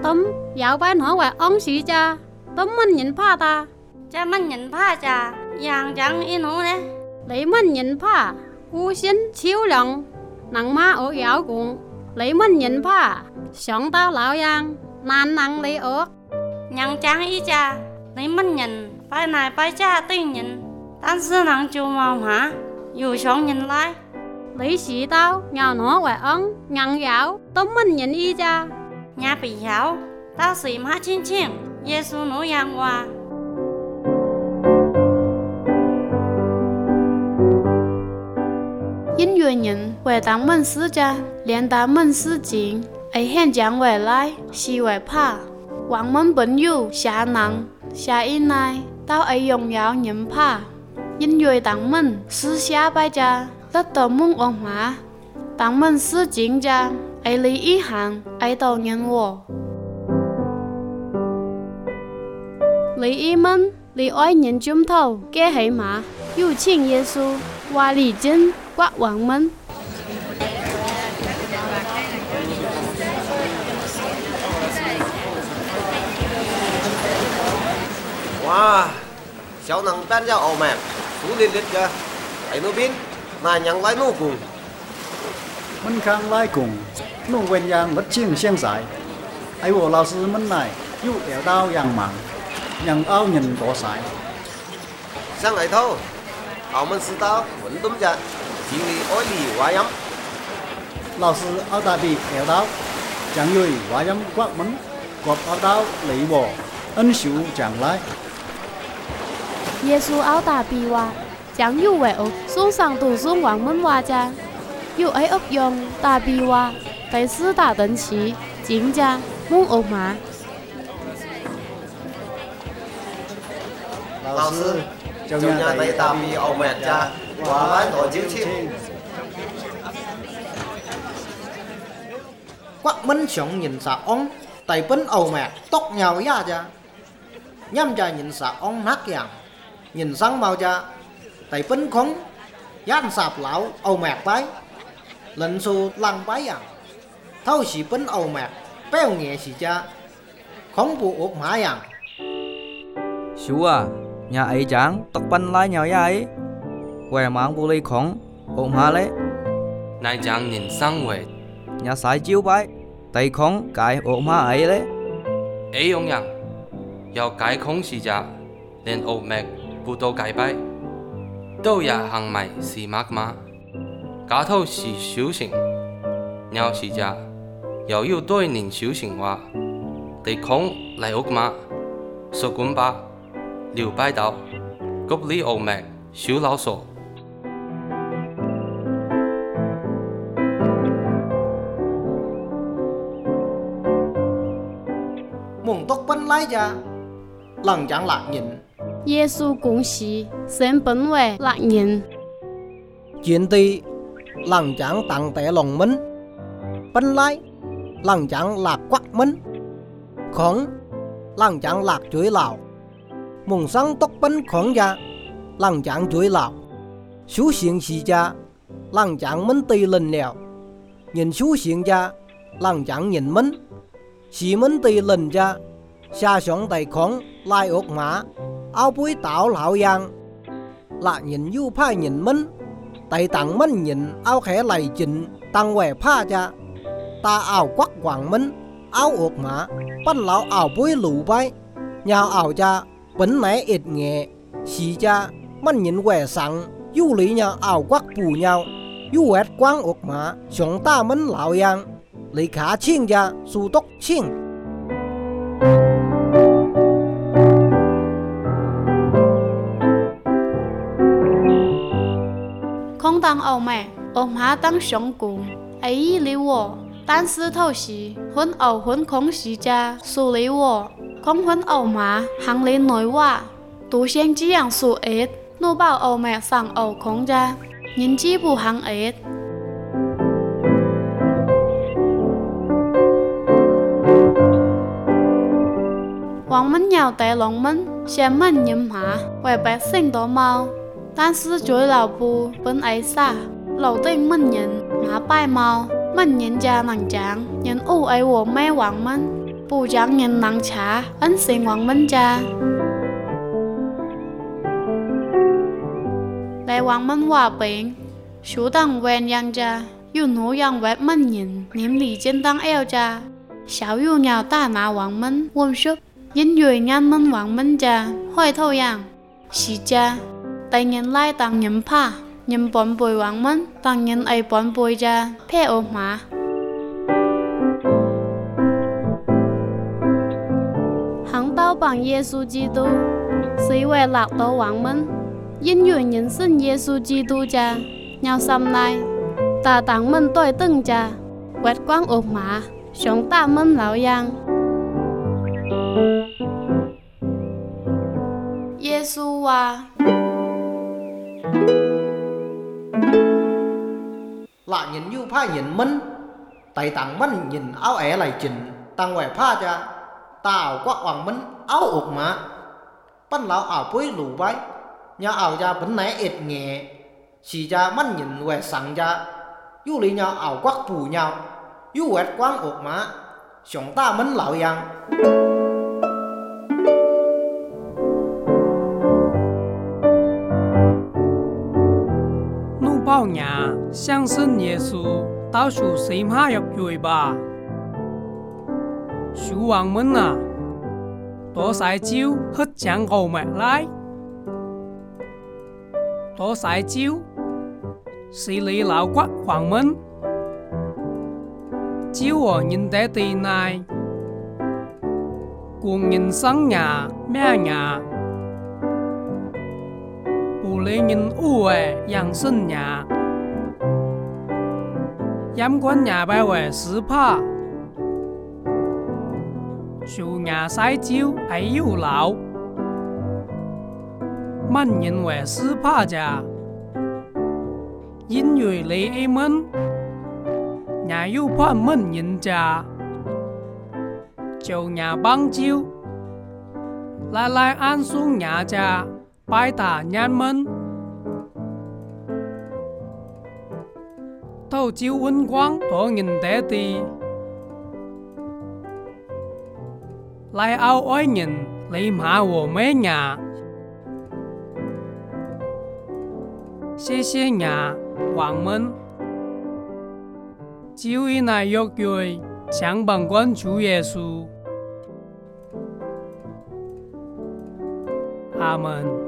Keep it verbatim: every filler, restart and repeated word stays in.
tấm dạo bán hỏi và ông sĩ cha tấm mình nhìn pha ta cha mình nhìn pha cha yang chẳng in hú nè lấy mình nhìn pha u xin chiếu lòng nặng má ở giáo cũng lấy mình nhìn pha sống tao lão yang nan năng lấy ớt yang chẳng ý cha lấy mình nhìn phải này phải cha tinh nhìn但是能就mau hả dù sống nhìn lại lấy sĩ tao nhào nó và ông nhằng giáo tấm mình nhìn y cha nhà bị giáo tao sĩ má chín chín Giê-xu nổ yang hòa 因原人为当门师家，连当门师经，而现将回来是为怕。王门本有下能下因来，到而荣耀人怕。因为当门师下拜家，得到梦王马，当门师经家，而离一行，而到人我。离一门，离爱人中头，给起码有请耶稣，话离真。quát hoàng minh wow cháu năng tan ra ổ mẹ chú liên liên ra ấy nó biết mà nhắn lại nó cùng mình khang lại cùng nó quen yang mất chiêng xiang giải ấy bộ lao sư mình này yêu đeo đao yang mạng yang ao nhìn có sải sang này thôi áo mình sư tao vẫn đúng ra chỉ vì ôi lì quá lắm lao sư áo ta bị đeo đao chẳng người quá lắm quát mấn quạt áo đao lấy bộ ân xíu chẳng lại Giê-xu áo ta bị hòa chẳng yêu về ốc xuống sang tù xuống hoàng mân hòa cha yêu ấy ốc dùng ta bị hòa cái sư ta tấn trí chính cha muốn ốc mà lao sư trong nhà tay ta bị ốc mẹ cha hóa lại tổ chức chịu quắc mấn sống nhìn xạ ông tay bấn ầu mẹ tóc nhào ra cha nhâm cha nhìn xạ ông nát dạng nhìn sang mau cha tay bấn khống gian sạp lão ầu mẹ bái lần xu lăng bái dạng thâu xì bấn ầu mẹ béo nhẹ xì cha khống bộ ốc mã dạng chú à nhà ấy chẳng tóc bắn lại nhau ya ấy quẻ mang bù lì khống ốc mã lấy này chẳng nhìn sang quẻ nhà sai chiếu bái tay khống cái ốc mã ấy đấy ấy ông yang有解空時就連奧麥不到解擺，都也行埋是乜嘛？假頭是小成，有時就又要對年小成話，地空嚟屋嘛，屬管吧，撩擺到，谷呢奧麥小老傻。 mùng tóc bấn lái cha lần chẳng lạc nhìn Giê-xu cũng sĩ xem bấn về lạc nhìn chuyện ti lần chẳng tặng tệ lòng mình bấn lái lần chẳng lạc quắc mình khổng lần chẳng lạc chuối lào mùng sáng tóc bấn khổng ra lần chẳng chuối lào xú xiên xì cha lần chẳng mình ti lên nèo nhìn xú xiên cha lần chẳng nhìn mình xì mình ti lên cha xa sống tay khổng lai ốc mã áo búi tạo lão giang lạc nhìn du pha nhìn mình tay tặng mình nhìn áo khẽ lầy chỉnh tăng quẻ pha cha ta áo quắc quảng mình áo ốc mã bắt lão áo búi lù bay nhào áo cha bấn mẹ ít nghệ xì cha mình nhìn quẻ sẵn du lý nhau áo quắc bù nhau du quẹt quang ốc mã sống ta mình lão giang lý khá chiên cha su tốc chiên không tăng ầu mẹ ông má tăng sống cùng ấy lý wo但是头时混ầu混空时家属理我空混ầu má hàng lý nóiว่าtu sen chỉ yang su ết nu bảo ầu mẹ sang ầu không ra nhìn chỉ bu hàng ết hoàng minh nhào tay lòng minh xem mình nhầm hả về bác sinh đó mau但是最老布本挨啥老丁们人马拜猫们人家能讲人误爱我没王们不将人能查恩sinh王們cha. Lại hoàng mình hòa bình, số tăng quen yang cha, yêu nụ yang vẹt mình nhìn, niệm lý trên tăng eo cha. Sáu yêu nhau ta nà hoàng mình, quân sức, yên dùi nhan mình hoàng mình cha, hỏi thâu yang. Xí cha, tay nhìn lại tăng nhầm pa, nhầm bọn bồi hoàng mình, tăng nhìn ấy bọn bồi cha, phê ổ mà. Hắn tao bằng Giê-xu Chi-tu, sĩ về lạc tố hoàng mình. Yên dùi nhân sinh Giê-xu Chi-tu cha, nhau xăm này, ta tăng mình tôi từng cha, quét quang ổ mà, sống ta mình lão yang. Giê-xu wa Lạ nhìn yu pha nhìn mình, tay tăng mình nhìn áo ẻ lại chỉnh, tăng quẻ pha cha, ta ảo quắc hoàng mình áo ột mà. Bắn lão ảo bối lù bái, nhà ảo cha bấn nãy ịt nghề, chỉ cha mình nhìn quẻ sẵn cha, yu lý nhà ảo quắc bù nhau, yu quẹt quang ột mà, sống ta mình lão yang. Bao nhà相信耶稣到处心下入罪吧，主王們啊，多晒招乞將後麥來，多晒招是你老骨王們，招我人哋地內，共人生nhà咩nhà。不理人污嘅養生nhà，飲管nhà拜為屎怕，做nhà晒招係要老，乜人為屎怕咋？因為你哋們nhà要判乜人咋？做nhà幫招，來來安鬆nhà咋？拜打人們，透照溫光多人哋地，來เอา愛人嚟罵我們呀，謝謝呀，王們，照以那約約強幫關主耶穌，阿門。